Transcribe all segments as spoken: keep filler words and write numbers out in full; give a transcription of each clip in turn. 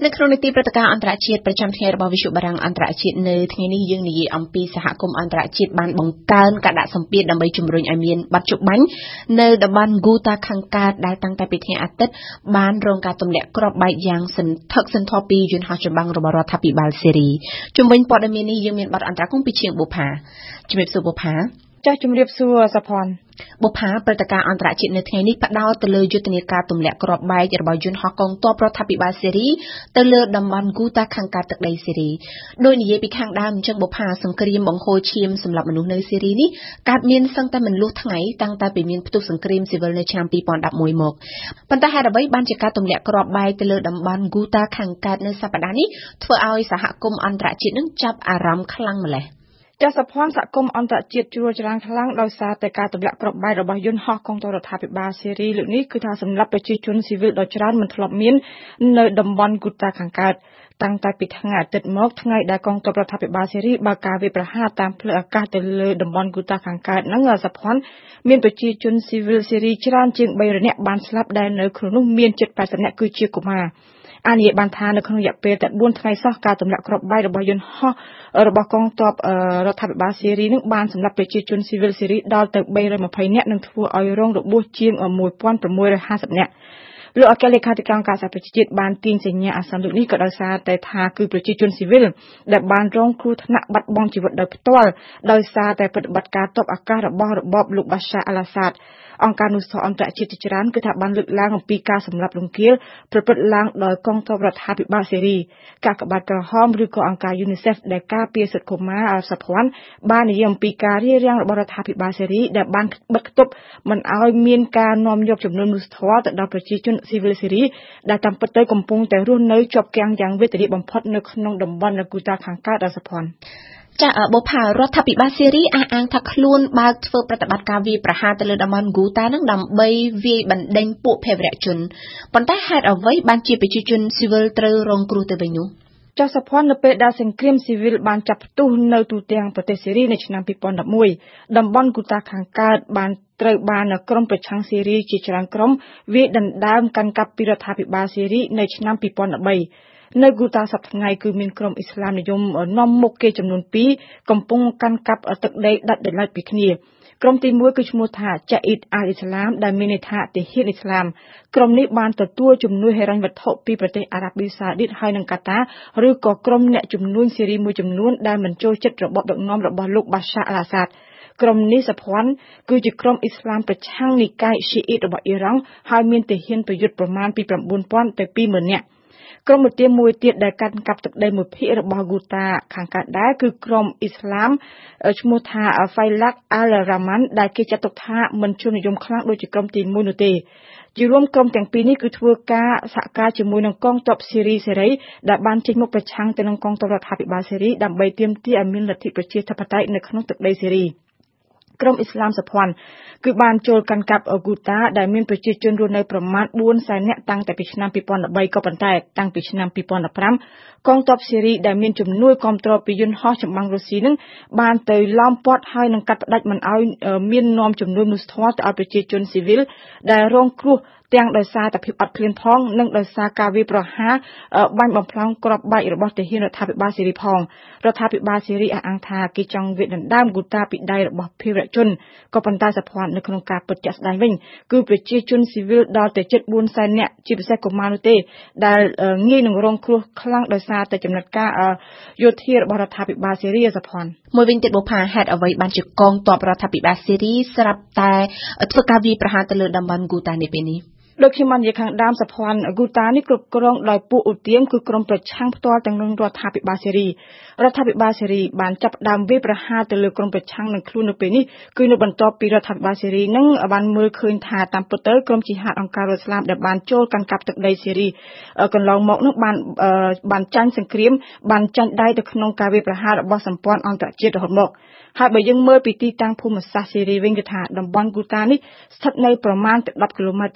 នៅក្នុងនីតិព្រឹត្តិការណ៍អន្តរជាតិប្រចាំថ្ងៃរបស់វិទ្យុបារាំងអន្តរជាតិនៅថ្ងៃនេះយើងនិយាយអំពីសហគមន៍អន្តរជាតិបានបង្កើនការដាក់សម្ពាធដើម្បីជំរុញឲ្យមានបទច្បាញ់នៅតំបន់ Ghouta ខាងកើតដែលតាំងតែពីថ្ងៃអាទិត្យបានរងការទម្លាក់គ្រាប់បែកយ៉ាងសន្ធឹកសន្ធាប់ពីយន្តហោះចម្បាំងរបស់រដ្ឋាភិបាលសេរីជំវិញព័ត៌មាននេះយើងមានបទអន្តរកម្មពីជាងបុផាជំរាបសួរបុផាចាស់ជំរាបសួរសុផាន់បុផាព្រឹត្តិការណ៍អន្តរជាតិនៅថ្ងៃនេះផ្ដោតទៅលើយុទ្ធនាការទម្លាក់គ្រាប់បែករបស់យន្តហោះកងទ័ពរដ្ឋាភិបាលសេរីទៅលើតំបន់ Ghouta ខាងកើតទឹកដីសេរីដោយនិយាយពីខាងដើមអញ្ចឹងបុផាសង្គ្រាមបង្ហូរឈាមសម្រាប់មនុស្សនៅសេរីនេះកើតមានសឹងតែមិនលុះថ្ងៃតាំងតែពីមានផ្ទុះសង្គ្រាមស៊ីវិលនៅឆ្នាំពីរពាន់ដប់មួយមកប៉ុន្តែហេតុអ្វីបានជាការទម្លាក់គ្រាប់បែកទៅលើតំបន់ Ghouta ខាងកើតនៅសប្តាហ៍នេះធ្វើឲ្យសហគមន៍អន្តរជាតិនឹងចាប់អារម្មណ៍ខ្លាំងម្ល៉េះចាសភ័ណ្ឌសហគមន៍អន្តរជាតិជួលច្រានខ្លាំងដោយសារតែការទម្លាក់គ្រាប់បែករបស់យន្តហោះកងទ័ពរដ្ឋាភិបាលសេរីលើកនេះគឺថាសម្រាប់ប្រជាជនស៊ីវិលដ៏ច្រើនមិនធ្លាប់មាននៅតំបន់ Ghouta ខាងកើតតាំងតែពីថ្ងៃអាទិត្យមកថ្ងៃដែលកងទ័ពរដ្ឋាភិបាលសេរីបើកការវាយប្រហារតាមផ្លូវអាកាសទៅលើតំបន់ Ghouta ខាងកើតហ្នឹងសភ័ណ្ឌមានប្រជាជនស៊ីវិលសេរីច្រើនជាងបីរយនាក់បានស្លាប់ដែលនៅក្នុងនោះមានជិតแปดสิบនាក់គឺជាកុមារអានិយាយបានថានៅក្នុងរយៈពេលតែបួនថ្ងៃសោះការទម្លាក់គ្រាប់បែករបស់យន្តហោះរបស់កងទ័ពរដ្ឋាភិបាលសេរីនឹងបានសម្លាប់ប្រជាជនស៊ីវិលសេរីដល់ទៅបីរយម្ភៃនាក់និងធ្វើឲ្យរងរបួសជាងមួយពាន់ប្រាំមួយរយហាសិបនាក់លោកអគ្គលេខាធិការអង្គការសហប្រជាជាតិបានទាញសញ្ញាអាសន្នលើកនេះក៏ដោយសារតែថាគឺប្រជាជនស៊ីវិលដែលបានរងគ្រោះថ្នាក់បាត់បង់ជីវិតដោយផ្ទាល់ដោយសារតែប្រតិបត្តិការទ័ពអាកាសរបស់របបលោកបាសាអល់អាសាដអង្គការនុស្សាអន្តរជាតិជាច្រើនគឺថាបានលើកឡើងអំពីការសម្លាប់រង្គាលប្រព្រឹត្តឡើងដោយកងទ័ពរដ្ឋាភិបាលសេរីកាកបាទក្រហមឬក៏អង្គការ UNICEF ដែលការពារសិទ្ធិកុមារអសភ័ណ្ឌបាននិយាយអំពីការរារាំងរបស់រដ្ឋាភិបាលសេរីដែលបានបិទគប់មិនឲ្យមានការនាំយកចំនួនមនុស្សធម៌ទៅដល់ប្រជាជនស៊ីវិលសេរីដែលតាមពិតទៅកំពុងតែរស់នៅជាប់គាំងយ៉ាងវេទនាបំផុតនៅក្នុងតំបន់ Ghouta ខាងកើតអសភ័ណ្ឌចាបុផារដ្ឋាភិបាលសេរីអះអាងថាខ្លួនបើកធ្វើប្រតិបត្តិការវាយប្រហារទៅលើតំបន់ Ghouta នឹងដើម្បីវាយបណ្ដេញពួកភេរវជនប៉ុន្តែហេតុអ្វីបានជាប្រជាជនស៊ីវិលត្រូវរងគ្រោះទៅវិញនោះចាសភ័ណ្ឌនៅពេលដែលសង្គ្រាមស៊ីវិលបានចាប់ផ្ទុះនៅទូទាំងប្រទេសសេរីនៅឆ្នាំពីរពាន់ដប់មួយតំបន់ Ghouta ខាងកើតបានត្រូវបានក្រុមប្រឆាំងសេរីជាច្រើនក្រុមវាយដណ្ដើមកាន់កាប់ពីរដ្ឋាភិបាលសេរីនៅឆ្នាំពីរពាន់ដប់បីនៅ Ghouta សប្តាហ៍ថ្ងៃគឺមានក្រុមអ៊ីស្លាមនិយមនាំមុខគេចំនួនពីរកំពុងកាន់កាប់ទឹកដីដាច់ដោយឡែកពីគ្នាក្រុមទីមួយគឺឈ្មោះថា Ja'id al-Islam ដែលមានន័យថាទាហានអ៊ីស្លាមក្រុមនេះបានទទួលជំនួយហិរញ្ញវត្ថុពីប្រទេសអារ៉ាប៊ីសាអូឌីតហើយនិងកាតាឬក៏ក្រុមអ្នកជំនួញសេរីមួយចំនួនដែលមិនចូលចិត្តរបបដឹកនាំរបស់លោកបាសាអល់អាសាដក្រុមនេះសភ័ណ្ឌគឺជាក្រុមអ៊ីស្លាមប្រឆាំងនិកាយស៊ីអ៊ីតរបស់អ៊ីរ៉ង់ហើយមានទាហានប្រយុទ្ធប្រមាណពី៩ពាន់ទៅពីរម៉ឺននាក់ក្រុមមួយទៀតមួយទៀតដែលកាន់កាប់ទឹកដីមួយភាគរបស់ Ghouta ខាងកើតដែរគឺក្រុមអ៊ីស្លាមឈ្មោះថា Failaq al-Rahman ដែលគេចាត់ទុកថាមិនជននិយមខ្លាំងដូចជាក្រុមទីមួយនោះទេជារួមក្រុមទាំងពីរនេះគឺធ្វើការសហការជាមួយនឹងកងទ័ពសេរីសេរីដែលបានចេញមុខប្រឆាំងទៅនឹងកងទ័ពរដ្ឋាភិបាលសេរីដើម្បីទាមទារឲ្យមានលទ្ធិប្រជាធិបតេយ្យនៅក្នុងទឹកដីសេរីក្រុមអ៊ីស្លាមសភ័ណ្ឌគឺបានចូលកាន់កាប់ Ghouta ដែលមានប្រជាជនរស់នៅប្រមាណបួនសែននាក់តាំងតែពីឆ្នាំពីរពាន់ដប់បីក៏ប៉ុន្តែតាំងពីឆ្នាំពីរពាន់ដប់ប្រាំកងទ័ពសេរីដែលមានជំនួយគាំទ្រពីយន្តហោះចម្បាំងរុស្ស៊ីនឹងបានទៅឡោមព័ទ្ធហើយនឹងកាត់ផ្តាច់មិនឲ្យមាននាំជំនួយមនុស្សធម៌ទៅឲ្យប្រជាជនស៊ីវិលដែលរងគ្រោះទាំងដោយសារតែភាពអត់ឃ្លានផងនិងដោយសារការវាយប្រហារបាញ់បំផ្លាញគ្រាប់បែករបស់ទាហានរដ្ឋាភិបាលសេរីផងរដ្ឋាភិបាលសេរីអះអាងថាគេចង់វាយដណ្ដើម Ghouta ពីដៃរបស់ភេរវជនក៏ប៉ុន្តែសភ័ណ្ឌនៅក្នុងការពិតជាក់ស្ដែងវិញគឺប្រជាជនស៊ីវិលដល់ទៅជិតបួនសែននាក់ជាពិសេសកុមារនោះទេដែលងាយនឹងរងគ្រោះខ្លាំងដោយសារតែចំណាត់ការយោធារបស់រដ្ឋាភិបាលសេរីសភ័ណ្ឌមួយវិញទៀតបុផាហេតុអ្វីបានជាកងទ័ពរដ្ឋាភិបាលសេរីស្រាប់តែធ្វើការវាយប្រហារទៅលើតំបន់ Ghouta នេះពេលនេះដូចខ្ញុំបាននិយាយខាងដើមសភ័ណ្ឌ Ghouta នេះគ្រប់គ្រងដោយពួកឧទាមគឺក្រុមប្រឆាំងផ្ទាល់ទាំងនឹងរដ្ឋាភិបាលសេរីរដ្ឋាភិបាលសេរីបានចាប់ផ្ដើមវាយប្រហារទៅលើក្រុមប្រឆាំងនឹងខ្លួននៅពេលនេះគឺនៅបន្ទាប់ពីរដ្ឋាភិបាលសេរីនឹងបានមើលឃើញថាតាមពិតទៅក្រុមជីហាតអង្គការរដ្ឋស្លាមដែលបានចូលកាន់កាប់ទឹកដីសេរីកន្លងមកនោះបានបានចាញ់សង្គ្រាមបានចាញ់ដៃទៅក្នុងការវាយប្រហាររបស់សម្ព័ន្ធអន្តរជាតិរហូតមកហើយបើយើងមើលពីទីតាំងភូមិសាស្ត្រសេរីវិញគឺថាតំបន់ Ghouta នេះស្ថិតនៅប្រមាណដប់គីឡូម៉ែត្រប៉ុណ្ណោះពី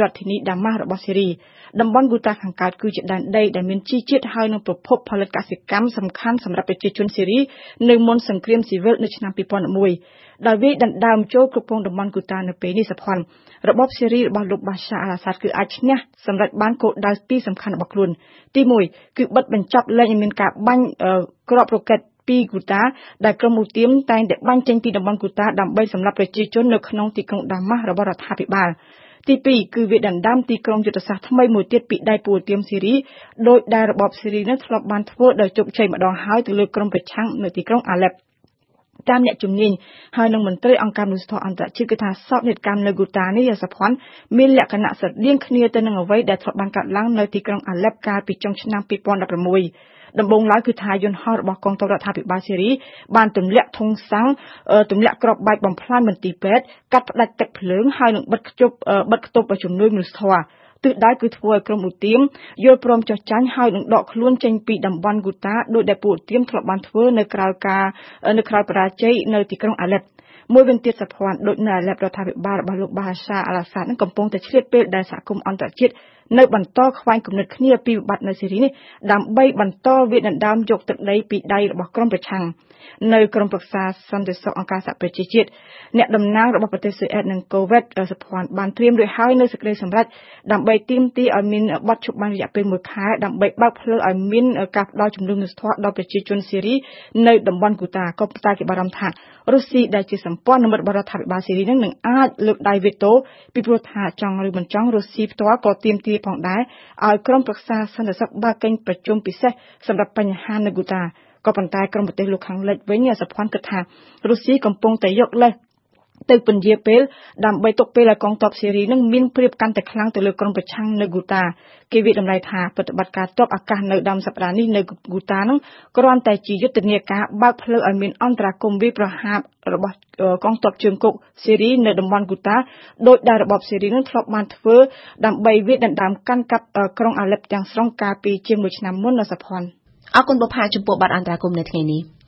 រដ្ឋធានីដាម៉ាស់របស់សេរីតំបន់គូតាខាងកើតគឺជាដែនដីដែលមានជីជាតិហើយនឹងប្រភពផលិតកសិកម្មសំខាន់សម្រាប់ប្រជាជនសេរីនៅមុនសង្គ្រាមស៊ីវិលនៅឆ្នាំtwo thousand oneដោយវាដណ្ដើមចូលគ្រប់គ្រងតំបន់គូតានៅពេលនេះសភ័ណ្ឌរបបសេរីរបស់លោកបាសាអល់អាសាដគឺអាចឈ្នះសម្រេចបានគោលដៅពីរសំខាន់របស់ខ្លួនទីoneគឺបិទបញ្ចប់លែងឲ្យមានការបាញ់គ្រាប់រ៉ុកែតពីគូតាដែលក្រុមឧទាមតែងតែបាញ់ចេញពីតំបន់គូតាដើម្បីសម្លាប់ប្រជាជននៅក្នុងទីក្រុងដាម៉ាស់របស់រដ្ឋាភិបាលទីtwoគឺវាដណ្ដើមទីក្រុងយុទ្ធសាស្ត្រថ្មីមួយទៀតពីដៃពួកឧទាមសេរីដោយដែលរបបសេរីនឹងធ្លាប់បានធ្វើដោយជោគជ័យម្ដងហើយទៅលើក្រុមប្រឆាំងនៅទីក្រុងអាឡែបតាមអ្នកជំនាញហើយនឹងមន្ត្រីអង្គការមនុស្សធម៌អន្តរជាតិគឺថាសោកនាដកម្មនៅគូតានេះសភ័ណ្ឌមានលក្ខណៈស្រដៀងគ្នាទៅនឹងអ្វីដែលធ្លាប់បានកើតឡើងនៅទីក្រុងអាឡែបកាលពីចុងឆ្នាំtwo thousand sixteenដំបូងឡើយគឺថាយន្តហោះរបស់កងទ័ពរដ្ឋាភិបាលសេរីបានទម្លាក់ធុងសាំងទម្លាក់គ្រាប់បែកបំផ្លាញមន្ទីរពេទ្យកាត់ផ្ដាច់ទឹកភ្លើងហើយនឹងបិទខ្ជប់បិទគប់ជំនួយមនុស្សធម៌ទិសដៅគឺធ្វើឲ្យក្រុមឧទាមយល់ព្រមចោះចាញ់ហើយនឹងដកខ្លួនចេញពីតំបន់គូតាដោយដែលពួកឧទាមធ្លាប់បានធ្វើនៅក្រៅការនៅក្រៅបរាជ័យនៅទីក្រុងអាឡែបមួយវិញទៀតសភ័ណ្ឌដូចនៅអាឡែបរដ្ឋាភិបាលរបស់លោកបាសាអល់អាសាដនឹងកំពុងតែឆ្លៀតពេលដែលសហគមន៍អន្តរជាតិនៅបន្តខ្វែងគំនិតគ្នាពីវិបត្តិនៅសេរីនេះដើម្បីបន្តវាដណ្ដើមយកទឹកដីពីដៃរបស់ក្រុមប្រឆាំងនៅក្រុមប្រឹក្សាសន្តិសុខអង្គការសហប្រជាជាតិអ្នកតំណាងរបស់ប្រទេសស៊ុយអែតនិងកូវេតសភ័ណ្ឌបានត្រៀមរួចហើយនៅសេចក្តីសម្រេចដើម្បីទាមទារឲ្យមានបទឈប់បានរយៈពេលមួយខែដើម្បីបើកផ្លូវឲ្យមានការផ្ដល់ជំនួយមនុស្សធម៌ដល់ប្រជាជនសេរីនៅតំបន់គូតាក៏ប៉ុន្តែគេបារម្ភថារុស្ស៊ីដែលជាសម្ព័ន្ធមិត្តរបស់រដ្ឋាភិបាលសេរីនឹងនឹងអាចលើកដៃវេតូពីព្រោះថាចង់ឬមិនចង់រុស្ស៊ីផ្ទាល់ក៏ទាមទារផងដែរឲ្យក្រុមប្រឹក្សាសន្តិសុខបើកកិច្ចប្រជុំពិសេសសម្រាប់បញ្ហានៅគូតាក៏ប៉ុន្តែក្រុមប្រទេសលោកខាងលិចវិញសភ័ណ្ឌគិតថារុស្ស៊ីកំពុងតែយកលេសទៅពន្យាពេលដើម្បីទុកពេលឲ្យកងទ័ពសេរីនឹងមានព្រៀបកាន់តែខ្លាំងទៅលើក្រុមប្រឆាំងនៅគូតាគេវិតម្លៃថាប្រតិបត្តិការទ័ពអាកាសនៅដើមសប្តាហ៍នេះនៅគូតានឹងគ្រាន់តែជាយុទ្ធនាការបើកផ្លូវឲ្យមានអន្តរាគមន៍វាយប្រហាររបស់កងទ័ពជើងគោកសេរីនៅតំបន់គូតាដោយដែលរបបសេរីនឹងធ្លាប់បានធ្វើដើម្បីវាយដណ្ដើមកាន់កាប់ក្រុងអាឡែបទាំងស្រុងកាលពីជាងមួយឆ្នាំមុននៅសភ័ណ្ឌអរគុណបុប្ផាចំពោះបទអន្តរាគមន៍នៅថ្ងៃនេះ